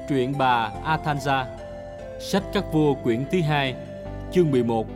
Truyện bà Athanja. Sách Các Vua quyển thứ 2, chương 11.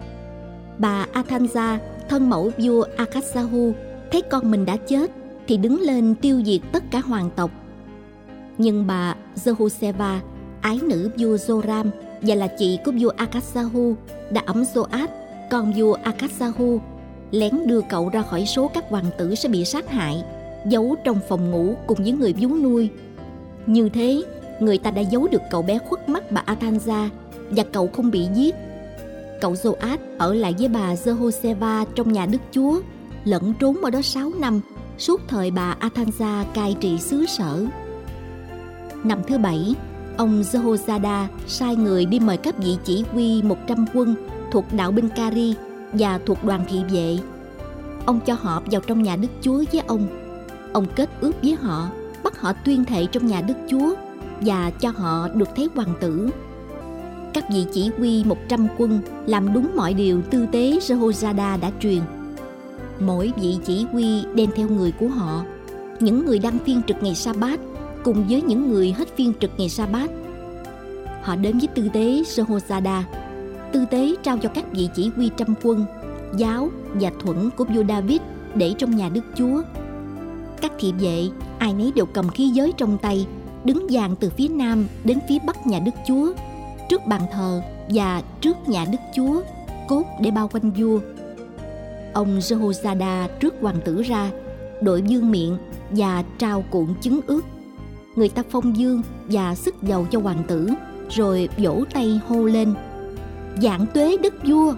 Bà Athanja, thân mẫu vua Akashahu, thấy con mình đã chết thì đứng lên tiêu diệt tất cả hoàng tộc. Nhưng bà Jehosheba, ái nữ vua Joram và là chị của vua Akashahu, đã ẵm Joas, con vua Akashahu, lén đưa cậu ra khỏi số các hoàng tử sẽ bị sát hại, giấu trong phòng ngủ cùng với người vú nuôi. Như thế, người ta đã giấu được cậu bé khuất mắt bà Athanja và cậu không bị giết. Cậu Joas ở lại với bà Jehosheba trong nhà Đức Chúa, lẫn trốn ở đó 6 năm, suốt thời bà Athanja cai trị xứ sở. Năm thứ 7, ông Jehoiada sai người đi mời các vị chỉ huy 100 quân thuộc đạo binh Cari và thuộc đoàn thị vệ. Ông cho họ vào trong nhà Đức Chúa với ông. Ông kết ước với họ, bắt họ tuyên thệ trong nhà Đức Chúa và cho họ được thấy hoàng tử. Các vị chỉ huy 100 quân làm đúng mọi điều tư tế Jehoiada đã truyền. Mỗi vị chỉ huy đem theo người của họ, những người đang phiên trực ngày Sa-bát cùng với những người hết phiên trực ngày Sa-bát. Họ đến với tư tế Jehoiada. Tư tế trao cho các vị chỉ huy trăm quân giáo và thuẫn của vua David để trong nhà Đức Chúa. Các thị vệ ai nấy đều cầm khí giới trong tay, đứng dàn từ phía nam đến phía bắc nhà Đức Chúa, trước bàn thờ và trước nhà Đức Chúa, cốt để bao quanh vua. Ông Jehoiada rước hoàng tử ra, đội vương miện và trao cuộn chứng ước. Người ta phong dương và xức dầu cho hoàng tử, rồi vỗ tay hô lên: "Vạn tuế đức vua!"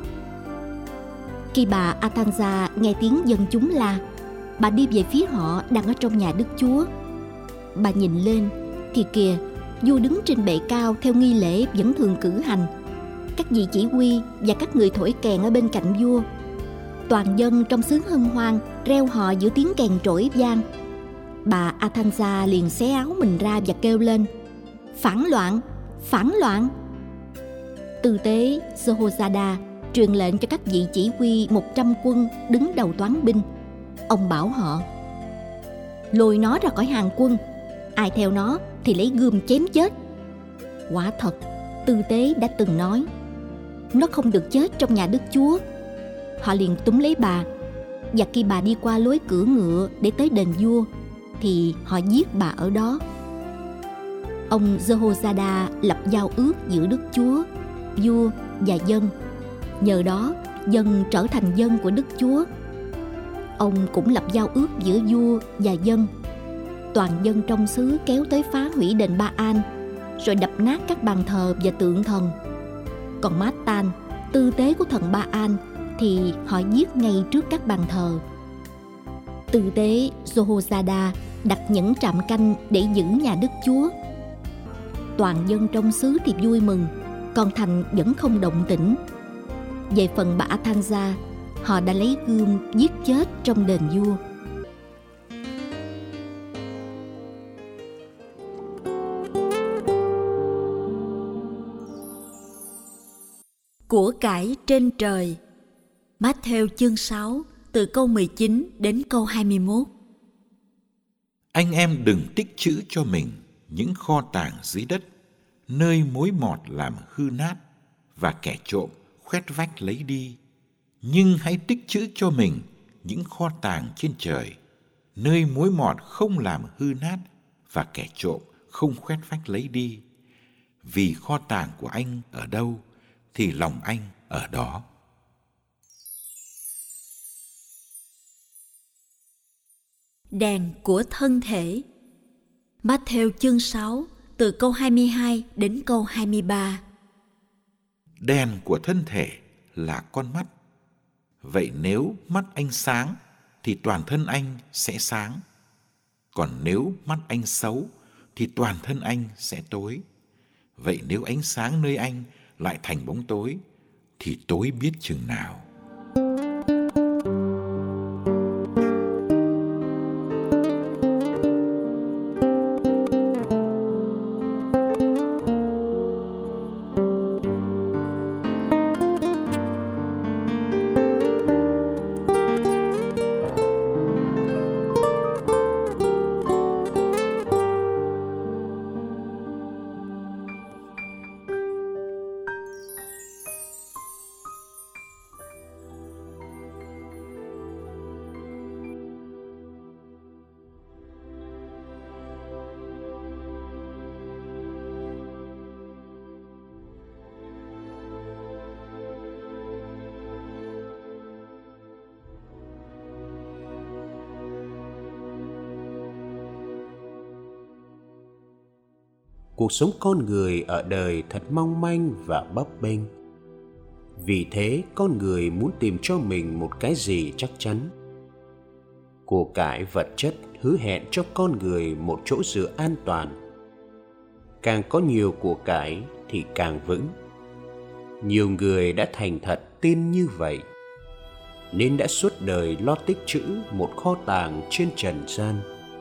Khi bà Athanja nghe tiếng dân chúng la, bà đi về phía họ đang ở trong nhà Đức Chúa. Bà nhìn lên thì kìa, vua đứng trên bệ cao theo nghi lễ vẫn thường cử hành. Các vị chỉ huy và các người thổi kèn ở bên cạnh vua. Toàn dân trong xứ hân hoan reo hò giữa tiếng kèn trỗi vang. Bà Athanja liền xé áo mình ra và kêu lên: "Phản loạn! Phản loạn!" Tư tế Jehoiada truyền lệnh cho các vị chỉ huy 100 quân đứng đầu toán binh. Ông bảo họ: "Lôi nó ra khỏi hàng quân, ai theo nó thì lấy gươm chém chết." Quả thật, tư tế đã từng nói: "Nó không được chết trong nhà Đức Chúa." Họ liền túm lấy bà, và khi bà đi qua lối cửa ngựa để tới đền vua thì họ giết bà ở đó. Ông Jehoiada lập giao ước giữa Đức Chúa, vua và dân. Nhờ đó, dân trở thành dân của Đức Chúa. Ông cũng lập giao ước giữa vua và dân. Toàn dân trong xứ kéo tới phá hủy đền Ba-an, rồi đập nát các bàn thờ và tượng thần. Còn Mát-tan, tư tế của thần Ba-an, thì họ giết ngay trước các bàn thờ. Tư tế Jehoiada đặt những trạm canh để giữ nhà Đức Chúa. Toàn dân trong xứ thì vui mừng, còn thành vẫn không động tĩnh. Về phần bà Athanja, họ đã lấy gươm giết chết trong đền vua. Của cải trên trời. Mát-thêu chương 6 từ câu 19 đến câu 21. Anh em đừng tích trữ cho mình những kho tàng dưới đất, nơi mối mọt làm hư nát và kẻ trộm khoét vách lấy đi. Nhưng hãy tích trữ cho mình những kho tàng trên trời, nơi mối mọt không làm hư nát và kẻ trộm không khoét vách lấy đi. Vì kho tàng của anh ở đâu thì lòng anh ở đó. Đèn của thân thể. Mát-thêu chương 6 từ câu 22 đến câu 23. Đèn của thân thể là con mắt. Vậy nếu mắt anh sáng thì toàn thân anh sẽ sáng. Còn nếu mắt anh xấu thì toàn thân anh sẽ tối. Vậy nếu ánh sáng nơi anh lại thành bóng tối thì tối biết chừng nào. cuộc sống con người ở đời thật mong manh và bấp bênh. Vì thế con người muốn tìm cho mình một cái gì chắc chắn. Của cải vật chất hứa hẹn cho con người một chỗ dựa an toàn. Càng có nhiều của cải thì càng vững. Nhiều người đã thành thật tin như vậy, nên đã suốt đời lo tích trữ một kho tàng trên trần gian.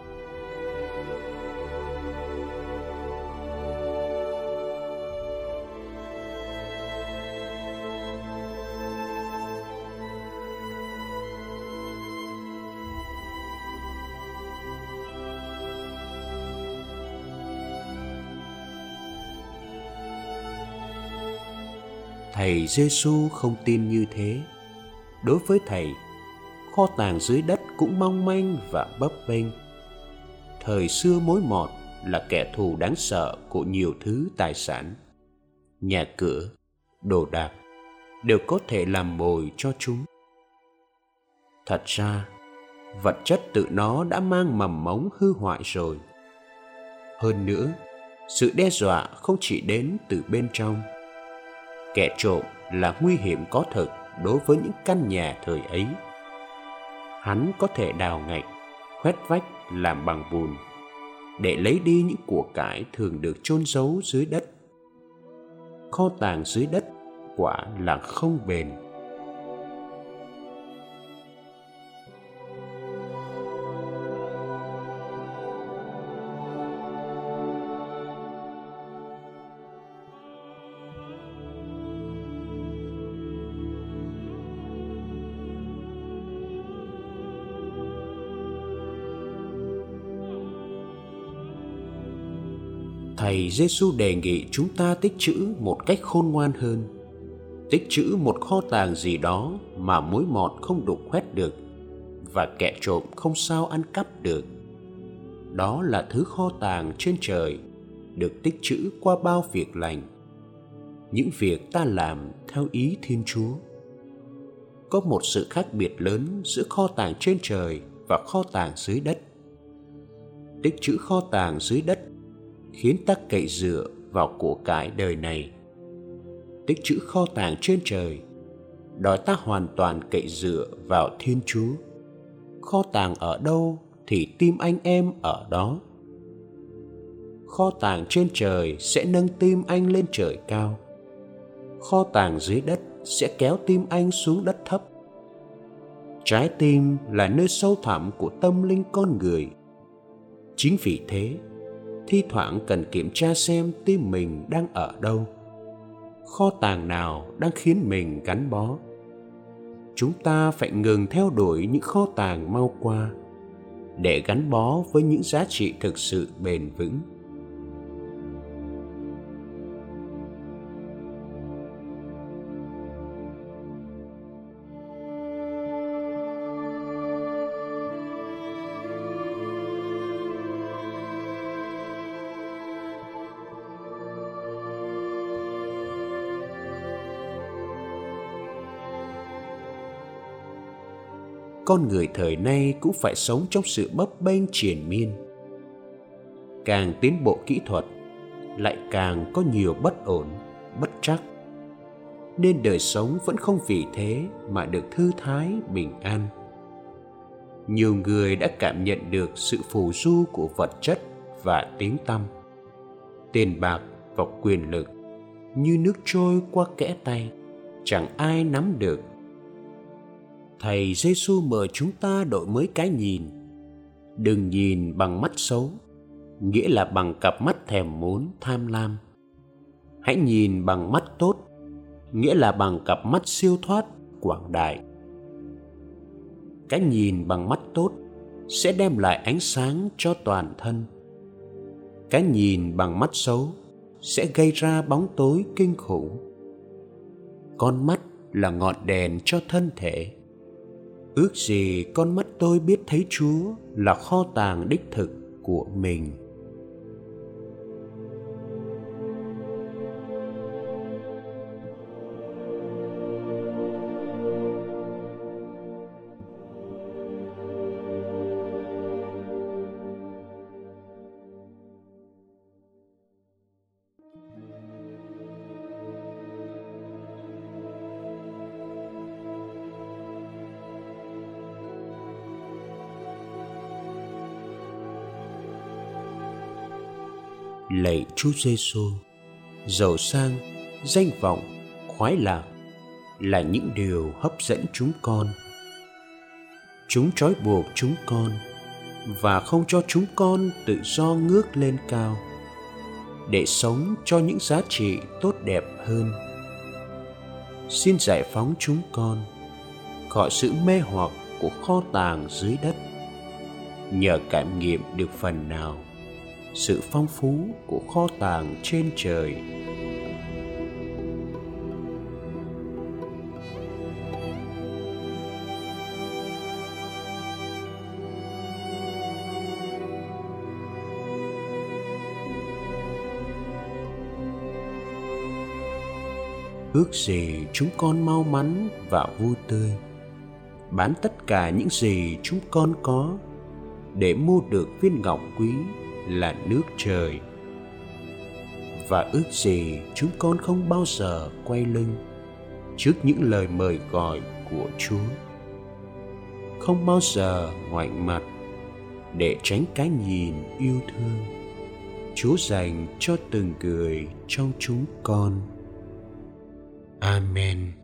Thầy Giêsu không tin như thế. Đối với thầy, kho tàng dưới đất cũng mong manh và bấp bênh. Thời xưa mối mọt là kẻ thù đáng sợ của nhiều thứ tài sản. Nhà cửa, đồ đạc đều có thể làm mồi cho chúng. Thật ra, vật chất tự nó đã mang mầm mống hư hoại rồi. Hơn nữa, sự đe dọa không chỉ đến từ bên trong. Kẻ trộm là nguy hiểm có thực đối với những căn nhà thời ấy. Hắn có thể đào ngạch, khoét vách làm bằng bùn để lấy đi những của cải thường được chôn giấu dưới đất. Kho tàng dưới đất quả là không bền. Thầy Giêsu đề nghị chúng ta tích trữ một cách khôn ngoan hơn. Tích trữ một kho tàng gì đó mà mối mọt không đục khoét được và kẻ trộm không sao ăn cắp được. Đó là thứ kho tàng trên trời, được tích trữ qua bao việc lành, những việc ta làm theo ý Thiên Chúa. Có một sự khác biệt lớn giữa kho tàng trên trời và kho tàng dưới đất. Tích trữ kho tàng dưới đất khiến ta cậy dựa vào của cải đời này. Tích trữ kho tàng trên trời đòi ta hoàn toàn cậy dựa vào Thiên Chúa. Kho tàng ở đâu thì tim anh em ở đó. Kho tàng trên trời sẽ nâng tim anh lên trời cao. Kho tàng dưới đất sẽ kéo tim anh xuống đất thấp. Trái tim là nơi sâu thẳm của tâm linh con người. Chính vì thế, thi thoảng cần kiểm tra xem tim mình đang ở đâu. Kho tàng nào đang khiến mình gắn bó. Chúng ta phải ngừng theo đuổi những kho tàng mau qua để gắn bó với những giá trị thực sự bền vững. Con người thời nay cũng phải sống trong sự bấp bênh triền miên. Càng tiến bộ kỹ thuật, lại càng có nhiều bất ổn, bất trắc. Nên đời sống vẫn không vì thế mà được thư thái, bình an. Nhiều người đã cảm nhận được sự phù du của vật chất và tiếng tăm. Tiền bạc và quyền lực như nước trôi qua kẽ tay, chẳng ai nắm được. Thầy Giêsu mời chúng ta đổi mới cái nhìn. Đừng nhìn bằng mắt xấu, nghĩa là bằng cặp mắt thèm muốn, tham lam. Hãy nhìn bằng mắt tốt, nghĩa là bằng cặp mắt siêu thoát, quảng đại. Cái nhìn bằng mắt tốt sẽ đem lại ánh sáng cho toàn thân. Cái nhìn bằng mắt xấu sẽ gây ra bóng tối kinh khủng. Con mắt là ngọn đèn cho thân thể. Ước gì con mắt tôi biết thấy Chúa là kho tàng đích thực của mình. Lạy Chúa Giêsu, giàu sang, danh vọng, khoái lạc là những điều hấp dẫn chúng con. Chúng trói buộc chúng con và không cho chúng con tự do ngước lên cao để sống cho những giá trị tốt đẹp hơn. Xin giải phóng chúng con khỏi sự mê hoặc của kho tàng dưới đất, nhờ cảm nghiệm được phần nào sự phong phú của kho tàng trên trời. Ước gì chúng con mau mắn và vui tươi, bán tất cả những gì chúng con có để mua được viên ngọc quý là nước trời. Và ước gì chúng con không bao giờ quay lưng trước những lời mời gọi của Chúa, không bao giờ ngoảnh mặt để tránh cái nhìn yêu thương Chúa dành cho từng người trong chúng con. Amen.